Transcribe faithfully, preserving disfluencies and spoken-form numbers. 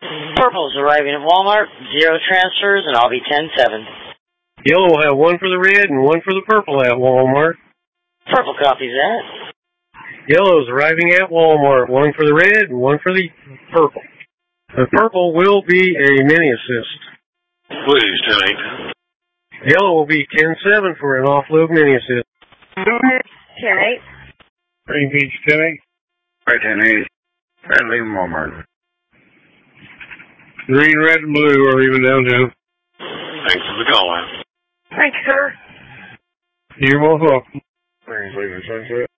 Purple's arriving at Walmart. Zero transfers, and I'll be ten seven. Yellow will have one for the red and one for the purple at Walmart. Purple copies that. Yellow's arriving at Walmart. One for the red and one for the purple. The purple will be a mini assist. Please, ten eight. Yellow will be ten seven for an offload mini assist. ten eight. Green Beach ten eight. Right, ten eight. Red leaving Walmart. Green, red, and blue are leaving downtown. Thanks for the call out. Thank you, sir. You're most welcome. Green's leaving Sunset.